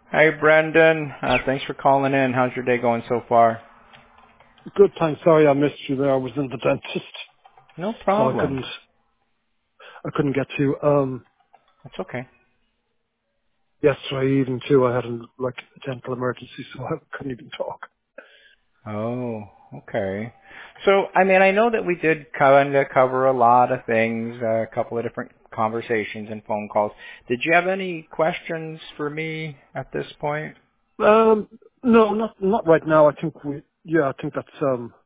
Hi, Brendan. Thanks for calling in. How's your day going so far? Good, thanks. Sorry I missed you there. I was in the dentist, No so I problem. couldn't get to you. That's okay. Yesterday evening too, I had a dental emergency, so I couldn't even talk. Oh, okay. So, I know that we did kind of cover a lot of things, a couple of different conversations and phone calls. Did you have any questions for me at this point? No, not right now. I think that's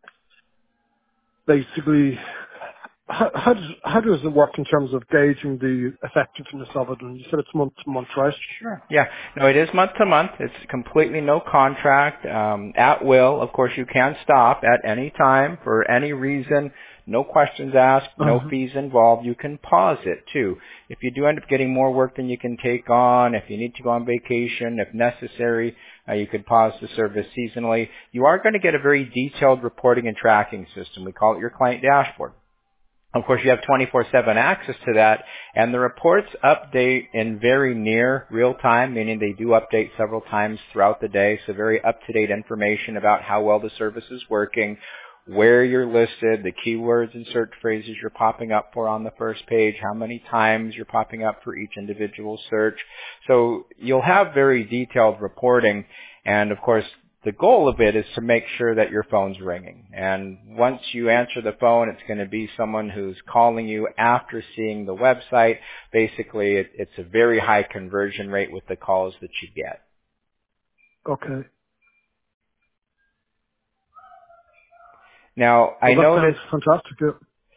basically how does it work in terms of gauging the effectiveness of it? And you said it's month to month, right? Sure. Yeah. No, it is month to month. It's completely no contract, at will. Of course, you can stop at any time for any reason. No questions asked, no Uh-huh. fees involved. You can pause it too. If you do end up getting more work than you can take on, if you need to go on vacation, if necessary, you could pause the service seasonally. You are going to get a very detailed reporting and tracking system. We call it your client dashboard. Of course, you have 24/7 access to that, and the reports update in very near real time, meaning they do update several times throughout the day, so very up-to-date information about how well the service is working, where you're listed, the keywords and search phrases you're popping up for on the first page, how many times you're popping up for each individual search. So you'll have very detailed reporting, and of course, the goal of it is to make sure that your phone's ringing. And once you answer the phone, it's going to be someone who's calling you after seeing the website. Basically, it's a very high conversion rate with the calls that you get. Okay. Now, Well, that sounds fantastic. Yeah.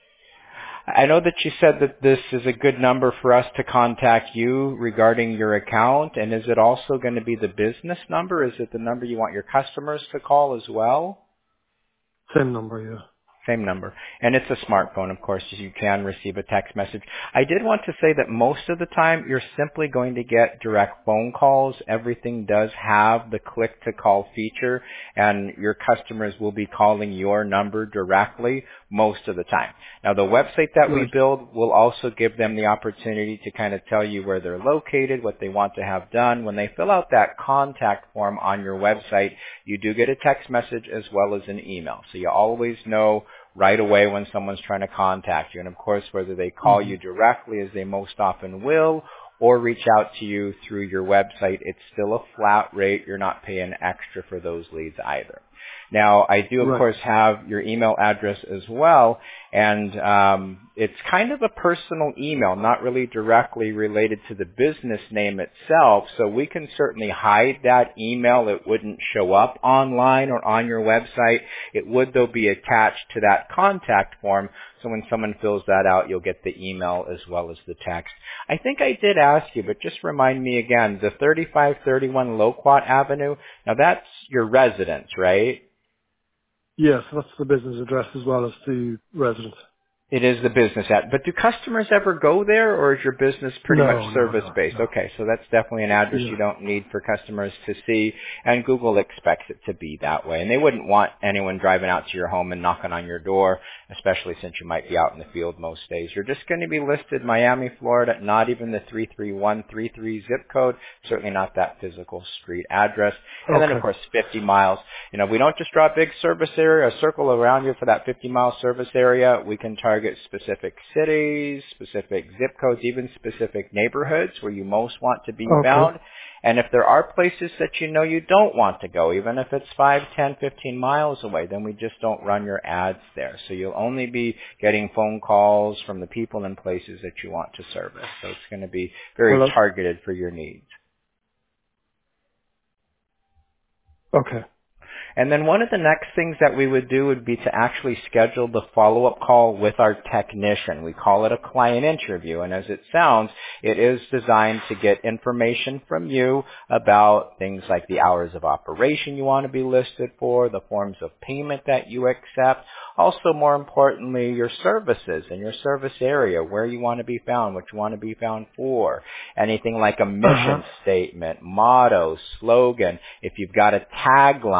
I know that you said that this is a good number for us to contact you regarding your account. And is it also going to be the business number? Is it the number you want your customers to call as well? Same number, yeah. Same number. And it's a smartphone, of course, so you can receive a text message. I did want to say that most of the time you're simply going to get direct phone calls. Everything does have the click to call feature, and your customers will be calling your number directly most of the time. Now, the website that we Right. build will also give them the opportunity to kind of tell you where they're located, what they want to have done. When they fill out that contact form on your website, you do get a text message as well as an email. So you always know right away when someone's trying to contact you. And of course, whether they call Hmm. you directly, as they most often will, or reach out to you through your website, it's still a flat rate. You're not paying extra for those leads either. Now, I do, of Right. course, have your email address as well, and it's kind of a personal email, not really directly related to the business name itself, so we can certainly hide that email. It wouldn't show up online or on your website. It would, though, be attached to that contact form, so when someone fills that out, you'll get the email as well as the text. I think I did ask you, but just remind me again, the 3531 Loquat Avenue, now that's your residence, right? Yes, that's the business address as well as the residence. It is the business ad. But do customers ever go there, or is your business pretty much No, no, no, service-based? no. Okay, so that's definitely an address Yeah. you don't need for customers to see, and Google expects it to be that way. And they wouldn't want anyone driving out to your home and knocking on your door, especially since you might be out in the field most days. You're just going to be listed Miami, Florida, not even the 33133 zip code, certainly not that physical street address. And then, of Okay. course, 50 miles. You know, we don't just draw a big service area, a circle around you for that 50-mile service area. We can target specific cities, specific zip codes, even specific neighborhoods where you most want to be Okay. found. And if there are places that you know you don't want to go, even if it's 5, 10, 15 miles away, then we just don't run your ads there. So you'll only be getting phone calls from the people and places that you want to service. So it's going to be very Well, targeted for your needs. okay. And then one of the next things that we would do would be to actually schedule the follow-up call with our technician. We call it a client interview, and as it sounds, it is designed to get information from you about things like the hours of operation you want to be listed for, the forms of payment that you accept, also more importantly, your services and your service area, where you want to be found, what you want to be found for, anything like a Uh-huh. mission statement, motto, slogan, if you've got a tagline or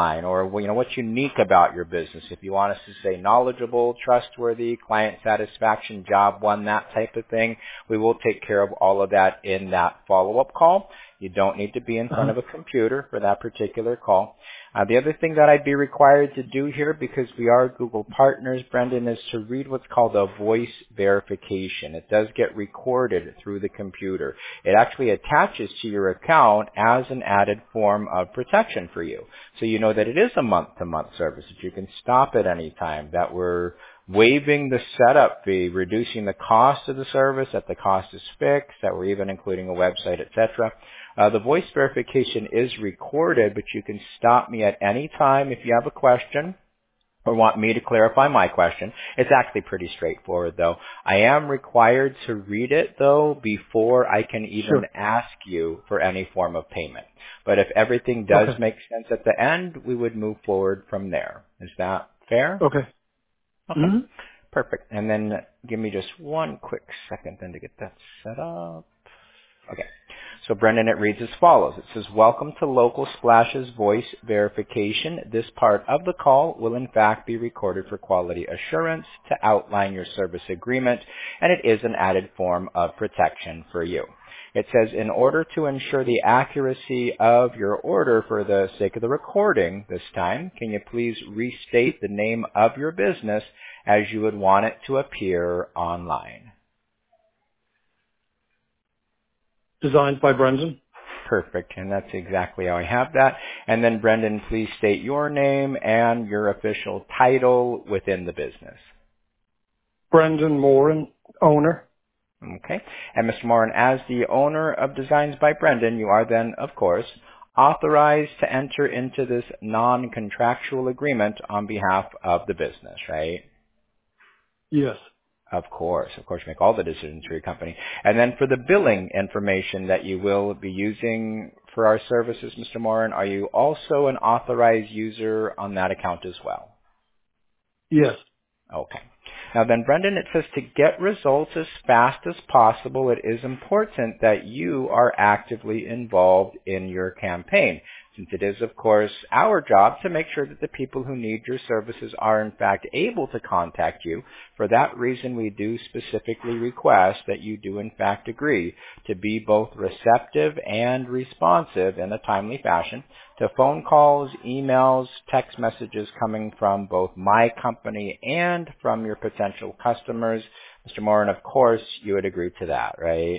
or what's unique about your business. If you want us to say knowledgeable, trustworthy, client satisfaction, job one, that type of thing, we will take care of all of that in that follow-up call. You don't need to be in front of a computer for that particular call. The other thing that I'd be required to do here, because we are Google partners, Brendan, is to read what's called a voice verification. It does get recorded through the computer. It actually attaches to your account as an added form of protection for you. So you know that it is a month-to-month service, that you can stop at any time, that we're waiving the setup fee, reducing the cost of the service, that the cost is fixed, that we're even including a website, etc. The voice verification is recorded, but you can stop me at any time if you have a question or want me to clarify my question. It's actually pretty straightforward, though. I am required to read it, though, before I can even ask you for any form of payment. But if everything does make sense at the end, we would move forward from there. Is that fair? Okay. Okay. Perfect. And then give me just one quick second then to get that set up. Okay. So Brendan, it reads as follows. It says, welcome to Local Splash's voice verification. This part of the call will in fact be recorded for quality assurance to outline your service agreement, and it is an added form of protection for you. It says, in order to ensure the accuracy of your order for the sake of the recording this time, can you please restate the name of your business as you would want it to appear online? Designed by Brendan. Perfect, and that's exactly how I have that. And then, Brendan, please state your name and your official title within the business. Brendan Moran, owner. Okay, and Mr. Moran, as the owner of Designs by Brendan, you are then, of course, authorized to enter into this non-contractual agreement on behalf of the business, right? Yes. Of course, you make all the decisions for your company. And then for the billing information that you will be using for our services, Mr. Moran, are you also an authorized user on that account as well? Yes. Okay. Now then, Brendan, it says to get results as fast as possible, it is important that you are actively involved in your campaign, since it is, of course, our job to make sure that the people who need your services are, in fact, able to contact you. For that reason, we do specifically request that you do, in fact, agree to be both receptive and responsive in a timely fashion to phone calls, emails, text messages coming from both my company and from your potential customers. Mr. Moran, of course, you would agree to that, right?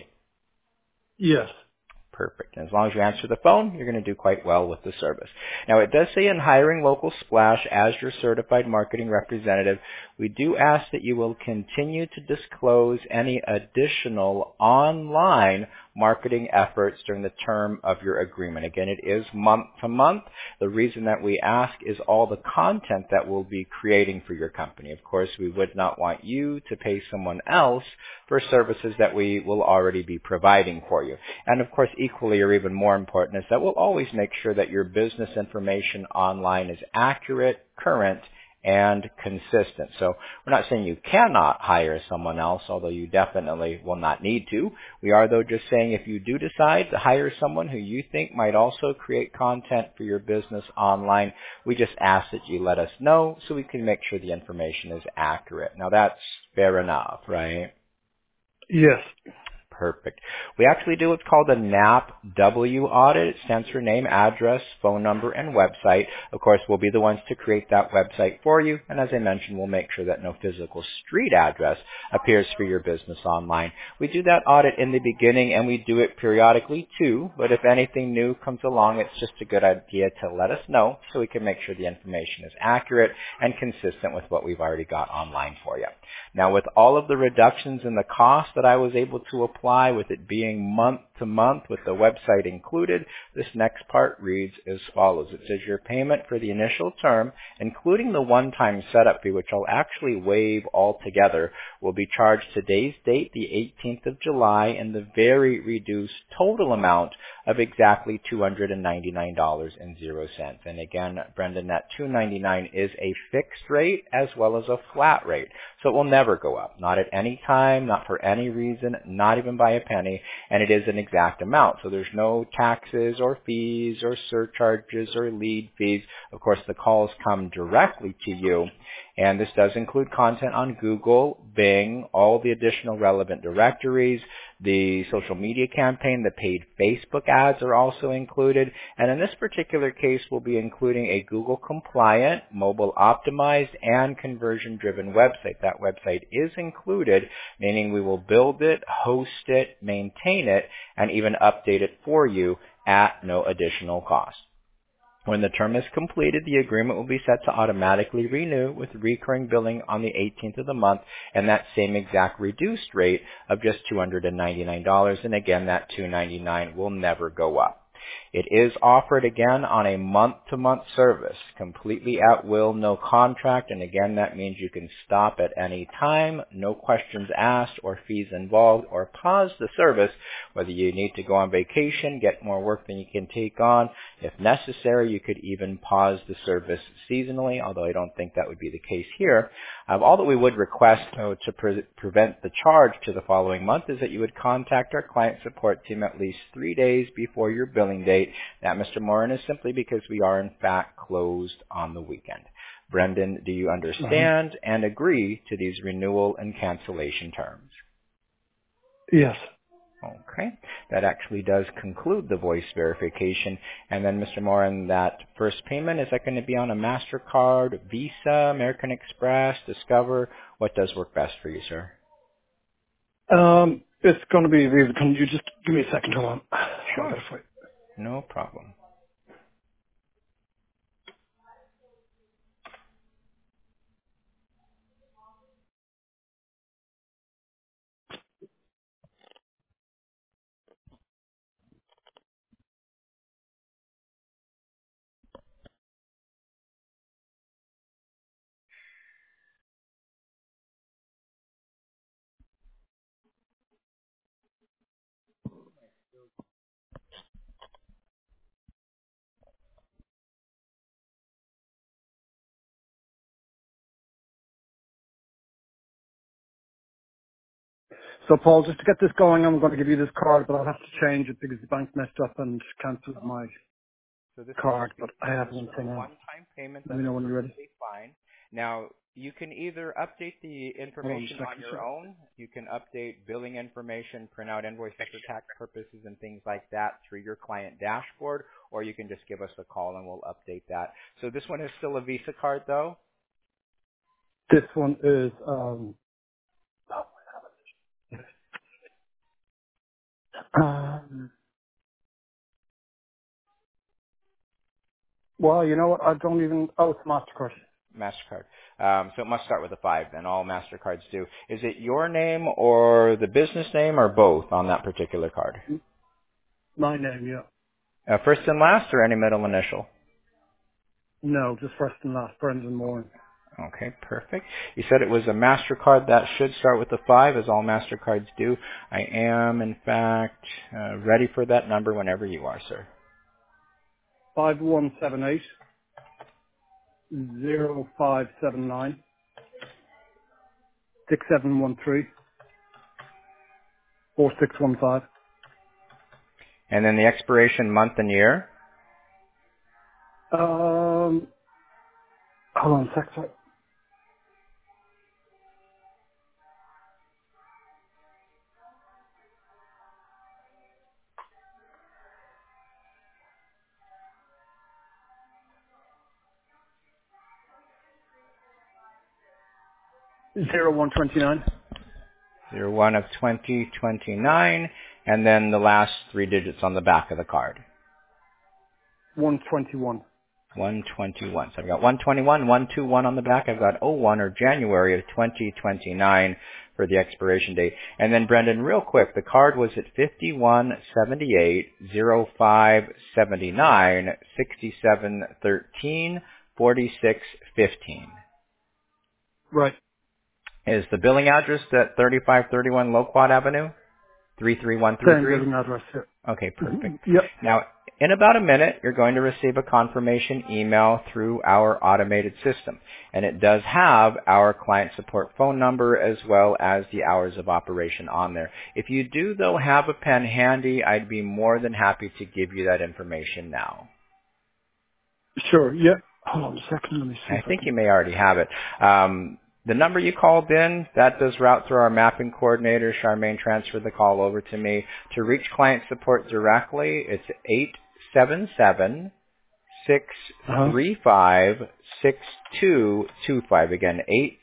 Yes. Perfect. And as long as you answer the phone, you're going to do quite well with the service. Now, it does say in hiring Local Splash as your certified marketing representative, we do ask that you will continue to disclose any additional online marketing efforts during the term of your agreement. Again, it is month to month. The reason that we ask is all the content that we'll be creating for your company. Of course, we would not want you to pay someone else for services that we will already be providing for you. And of course, equally or even more important is that we'll always make sure that your business information online is accurate, current, and consistent. So we're not saying you cannot hire someone else, although you definitely will not need to. We are, though, just saying if you do decide to hire someone who you think might also create content for your business online, we just ask that you let us know so we can make sure the information is accurate. Now, that's fair enough, right? Yes. Perfect. We actually do what's called a NAPW audit. It stands for name, address, phone number, and website. Of course, we'll be the ones to create that website for you. And as I mentioned, we'll make sure that no physical street address appears for your business online. We do that audit in the beginning, and we do it periodically too. But if anything new comes along, it's just a good idea to let us know so we can make sure the information is accurate and consistent with what we've already got online for you. Now, with all of the reductions in the cost that I was able to apply, with it being month to month with the website included, this next part reads as follows. It says your payment for the initial term, including the one-time setup fee, which I'll actually waive altogether, will be charged today's date, the 18th of July, in the very reduced total amount of exactly $299.00. And again, Brendan, that $299 is a fixed rate as well as a flat rate. So it will never go up. Not at any time, not for any reason, not even them by a penny, and it is an exact amount. So there's no taxes or fees or surcharges or lead fees. Of course, the calls come directly to you, and this does include content on Google, Bing, all the additional relevant directories. The social media campaign, the paid Facebook ads are also included. And in this particular case, we'll be including a Google compliant, mobile optimized, and conversion driven website. That website is included, meaning we will build it, host it, maintain it, and even update it for you at no additional cost. When the term is completed, the agreement will be set to automatically renew with recurring billing on the 18th of the month and that same exact reduced rate of just $299. And again, that $299 will never go up. It is offered again on a month-to-month service, completely at will, no contract, and again that means you can stop at any time, no questions asked or fees involved, or pause the service, whether you need to go on vacation, get more work than you can take on. If necessary, you could even pause the service seasonally, although I don't think that would be the case here. All that we would request to prevent the charge to the following month is that you would contact our client support team at least 3 days before your billing date. That, Mr. Morin, is simply because we are in fact closed on the weekend. Brendan, do you understand and agree to these renewal and cancellation terms? Yes. Okay. That actually does conclude the voice verification. And then, Mr. Morin, that first payment, is that going to be on a MasterCard, Visa, American Express, Discover? What does work best for you, sir? It's going to be Visa. Can you just give me a second? Hold on. Sure. No problem. So, Paul, just to get this going, I'm going to give you this card, but I'll have to change it because the bank messed up and cancelled my So this card. But I have one thing a now. one-time payment. Let That's me know when you're ready. perfectly fine. Now, you can either update the information on your own. You can update billing information, print out invoices for tax purposes and things like that through your client dashboard, or you can just give us a call and we'll update that. So this one is still a Visa card, though? This one is, well, you know what? I don't even, it's MasterCard. MasterCard. So it must start with a 5 then. All MasterCards do. Is it your name or the business name or both on that particular card? My name, yeah. First and last or any middle initial? No, just first and last, Brendan Moore. Okay, perfect. You said it was a MasterCard. That should start with a 5, as all MasterCards do. I am, in fact, ready for that number whenever you are, sir. 5178 0579 6713 4615. And then the expiration month and year? Hold on a sec, sorry. Zero 0129. 01 of 2029. And then the last 3 digits on the back of the card. 121. 121. So I've got 121, 121 on the back. I've got 01 or January of 2029 for the expiration date. And then, Brendan, real quick, the card was at 5178 0579 6713 4615. Right. Is the billing address at 3531 Loquat Avenue? Same 33133? billing address here. Okay, perfect. Yep. Now, In about a minute, you're going to receive a confirmation email through our automated system. And it does have our client support phone number as well as the hours of operation on there. If you do, though, have a pen handy, I'd be more than happy to give you that information now. Sure, yeah. Hold on a second, let me see. I think you may already have it. The number you called in, that does route through our mapping coordinator. Charmaine transferred the call over to me. To reach client support directly, it's 877-635-6225. Again,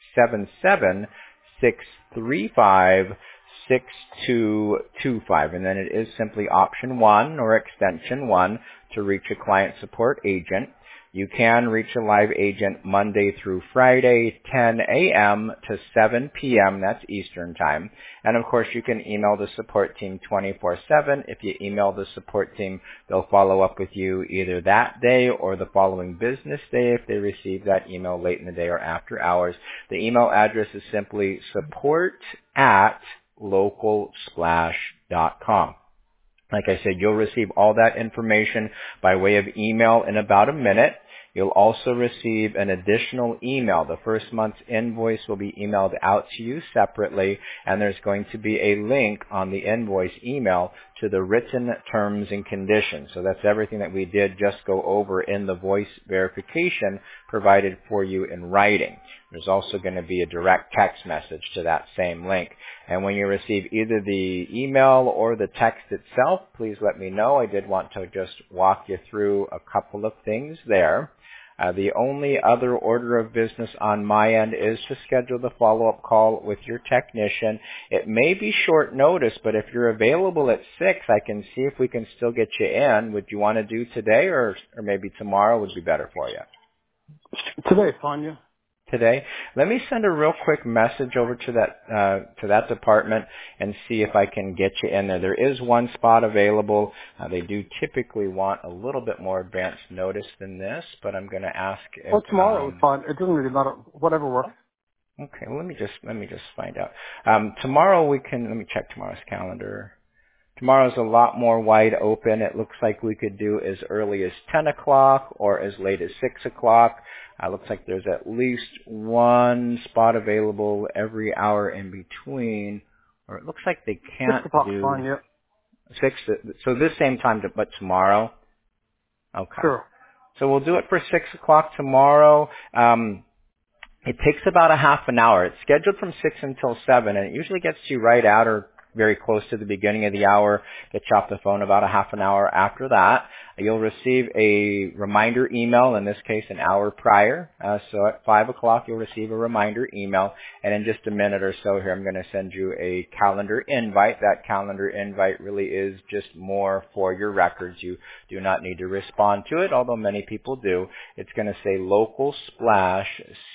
877-635-6225. And then it is simply option 1 or extension 1 to reach a client support agent. You can reach a live agent Monday through Friday, 10 a.m. to 7 p.m. That's Eastern Time. And of course, you can email the support team 24/7. If you email the support team, they'll follow up with you either that day or the following business day if they receive that email late in the day or after hours. The email address is simply support@localsplash.com. Like I said, you'll receive all that information by way of email in about a minute. You'll also receive an additional email. The first month's invoice will be emailed out to you separately, and there's going to be a link on the invoice email to the written terms and conditions. So that's everything that we did just go over in the voice verification provided for you in writing. There's also going to be a direct text message to that same link. And when you receive either the email or the text itself, please let me know. I did want to just walk you through a couple of things there. The only other order of business on my end is to schedule the follow-up call with your technician. It may be short notice, but if you're available at 6, I can see if we can still get you in. Would you want to do today or maybe tomorrow would be better for you? Today, fine, yeah. Today. Let me send a real quick message over to that department and see if I can get you in there. There is one spot available. They do typically want a little bit more advanced notice than this, but I'm going to ask. Well, tomorrow is fine. It doesn't really matter. Whatever works. Okay. Well, let me just find out. Tomorrow we can. Let me check tomorrow's calendar. Tomorrow's a lot more wide open. It looks like we could do as early as 10 o'clock or as late as 6 o'clock. Looks like there's at least one spot available every hour in between. Or it looks like they can't 6 o'clock do fine, yeah. 6. So this same time, but tomorrow? Okay. Sure. So we'll do it for 6 o'clock tomorrow. It takes about a half an hour. It's scheduled from 6 until 7, and it usually gets you right at or very close to the beginning of the hour. Get you off the phone about a half an hour after that. You'll receive a reminder email, in this case an hour prior. So at 5 o'clock you'll receive a reminder email, and in just a minute or so here I'm going to send you a calendar invite. That calendar invite really is just more for your records. You do not need to respond to it, although many people do. It's going to say Local Splash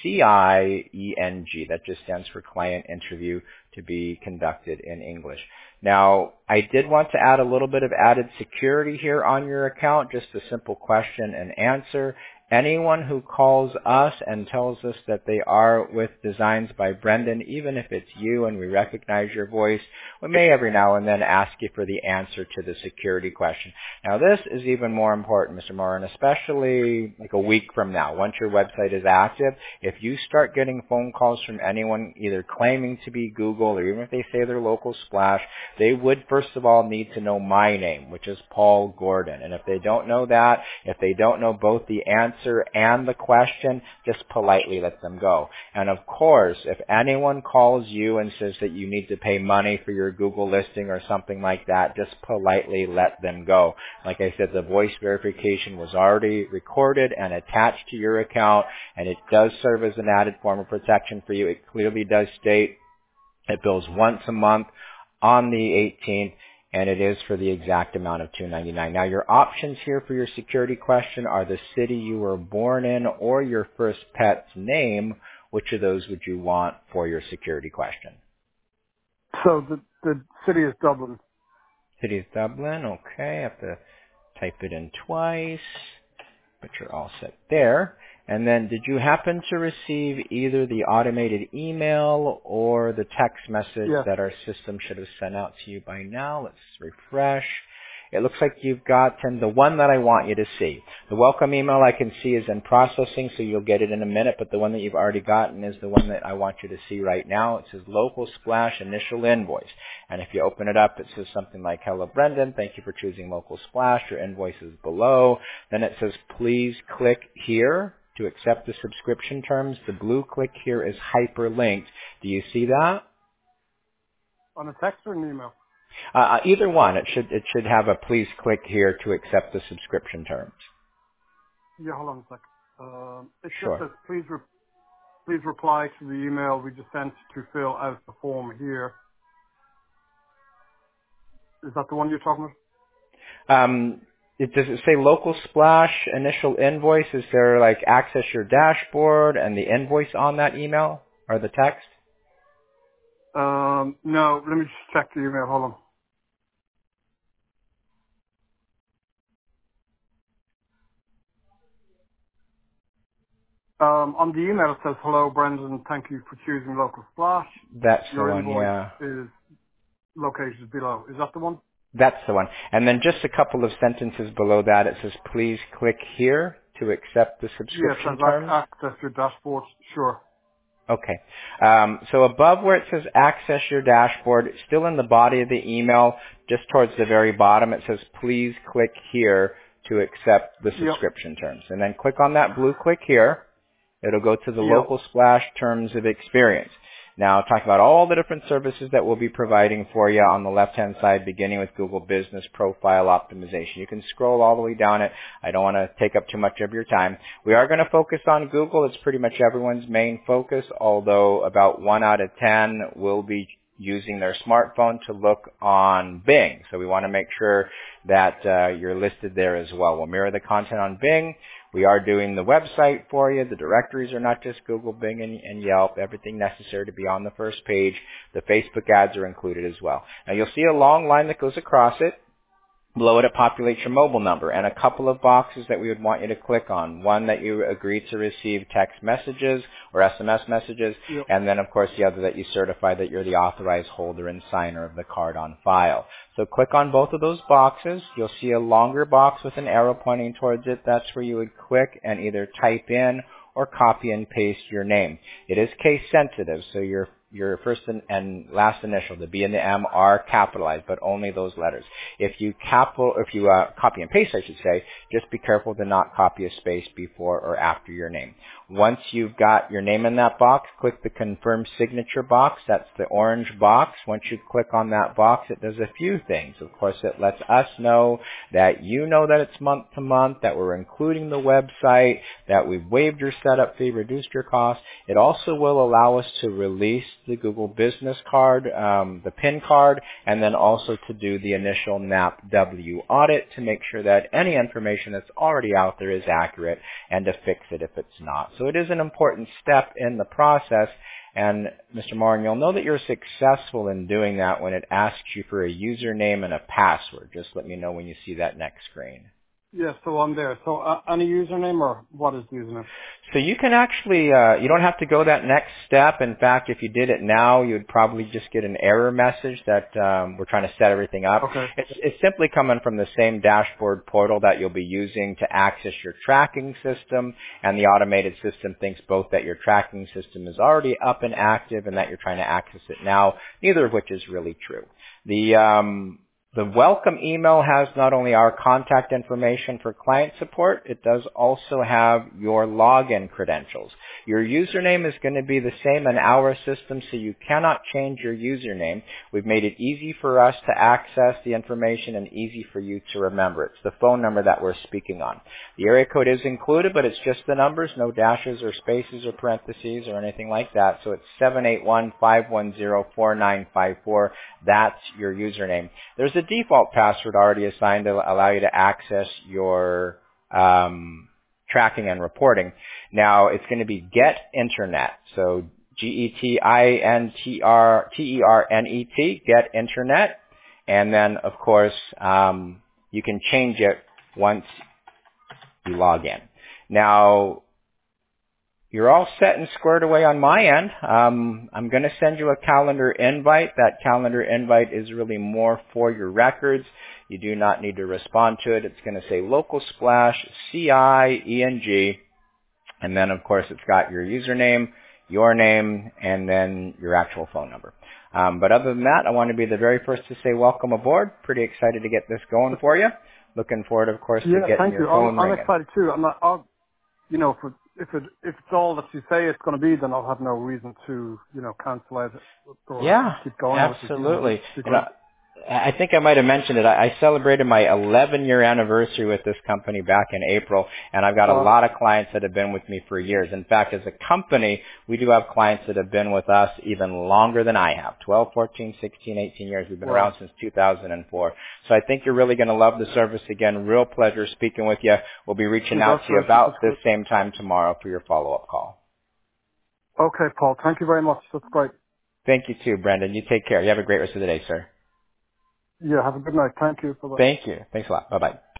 CIENG. That just stands for Client Interview to be conducted in English. Now, I did want to add a little bit of added security here on your account, just a simple question and answer. Anyone who calls us and tells us that they are with Designs by Brendan, even if it's you and we recognize your voice, we may every now and then ask you for the answer to the security question. Now, this is even more important, Mr. Moran, especially like a week from now. Once your website is active, if you start getting phone calls from anyone either claiming to be Google or even if they say they're Local Splash, they would first of all need to know my name, which is Paul Gordon. And if they don't know that, if they don't know both the answer and the question, just politely let them go. And of course, if anyone calls you and says that you need to pay money for your Google listing or something like that, just politely let them go. Like I said, the voice verification was already recorded and attached to your account, and it does serve as an added form of protection for you. It clearly does state it bills once a month on the 18th, and it is for the exact amount of $2.99. Now, your options here for your security question are the city you were born in or your first pet's name. Which of those would you want for your security question? So the city is Dublin. City is Dublin. Okay, I have to type it in twice, but you're all set there. And then did you happen to receive either the automated email or the text message that our system should have sent out to you by now? Let's refresh. It looks like you've gotten the one that I want you to see. The welcome email I can see is in processing, so you'll get it in a minute, but the one that you've already gotten is the one that I want you to see right now. It says Local Splash Initial Invoice. And if you open it up, it says something like, Hello Brendan, thank you for choosing Local Splash. Your invoice is below. Then it says, please click here to accept the subscription terms. The blue click here is hyperlinked. Do you see that? On a text or an email? Either one. It should have a please click here to accept the subscription terms. Yeah, hold on a sec. It just Sure. says please reply to the email we just sent to fill out the form here. Is that the one you're talking about? Does it say Local Splash Initial Invoice? Is there like access your dashboard and the invoice on that email or the text? No, let me just check the email. Hold on. On the email it says, hello Brendan, thank you for choosing Local Splash. That's the Your one, invoice yeah. is located below. Is that the one? That's the one. And then just a couple of sentences below that, it says, please click here to accept the Yes, subscription it terms. says access your dashboard. Sure. Okay. So above where it says access your dashboard, still in the body of the email, just towards the very bottom, it says, please click here to accept the subscription terms. And then click on that blue click here. It'll go to the Local Splash Terms of Experience. Now, talking about all the different services that we'll be providing for you on the left-hand side, beginning with Google Business Profile Optimization. You can scroll all the way down it. I don't want to take up too much of your time. We are going to focus on Google. It's pretty much everyone's main focus, although about 1 out of 10 will be using their smartphone to look on Bing. So we want to make sure that you're listed there as well. We'll mirror the content on Bing. We are doing the website for you. The directories are not just Google, Bing, and Yelp. Everything necessary to be on the first page. The Facebook ads are included as well. Now you'll see a long line that goes across it. Below it, it populates your mobile number and a couple of boxes that we would want you to click on. One that you agree to receive text messages or SMS messages, and then, of course, the other that you certify that you're the authorized holder and signer of the card on file. So click on both of those boxes. You'll see a longer box with an arrow pointing towards it. That's where you would click and either type in or copy and paste your name. It is case sensitive, so your first and last initial, the B and the M, are capitalized, but only those letters. If you copy and paste, I should say, just be careful to not copy a space before or after your name. Once you've got your name in that box, click the Confirm Signature box. That's the orange box. Once you click on that box, it does a few things. Of course, it lets us know that you know that it's month to month, that we're including the website, that we've waived your setup fee, reduced your cost. It also will allow us to release the Google Business Card, the PIN card, and then also to do the initial NAPW audit to make sure that any information that's already out there is accurate and to fix it if it's not. So it is an important step in the process. And Mr. Moran, you'll know that you're successful in doing that when it asks you for a username and a password. Just let me know when you see that next screen. Yes, so I'm there. So any username, or what is the username? So you can actually, you don't have to go that next step. In fact, if you did it now, you would probably just get an error message that we're trying to set everything up. Okay. It's simply coming from the same dashboard portal that you'll be using to access your tracking system, and the automated system thinks both that your tracking system is already up and active and that you're trying to access it now, neither of which is really true. The welcome email has not only our contact information for client support, it does also have your login credentials. Your username is going to be the same in our system, so you cannot change your username. We've made it easy for us to access the information and easy for you to remember. It's the phone number that we're speaking on. The area code is included, but it's just the numbers, no dashes or spaces or parentheses or anything like that. So it's 781-510-4954. That's your username. There's a default password already assigned to allow you to access your tracking and reporting. Now, it's going to be Get Internet. So GETINTERNET, Get Internet. And then, of course, you can change it once you log in. Now, You're all set and squared away on my end. I'm going to send you a calendar invite. That calendar invite is really more for your records. You do not need to respond to it. It's going to say Local Splash, CIENG, and then, of course, it's got your username, your name, and then your actual phone number. But other than that, I want to be the very first to say welcome aboard. Pretty excited to get this going for you. Looking forward, of course, to getting your phone ringing. I'm excited too. If it's all that you say it's going to be, then I'll have no reason to, cancel it or keep going. Absolutely. I think I might have mentioned it. I celebrated my 11-year anniversary with this company back in April, and I've got a lot of clients that have been with me for years. In fact, as a company, we do have clients that have been with us even longer than I have, 12, 14, 16, 18 years. We've been around since 2004. So I think you're really going to love the service. Again, real pleasure speaking with you. We'll be reaching out to you about this same time tomorrow for your follow-up call. Okay, Paul. Thank you very much. That's great. Thank you too, Brendan. You take care. You have a great rest of the day, sir. Yeah, have a good night. Thank you. Bye-bye. Thank you. Thanks a lot. Bye-bye.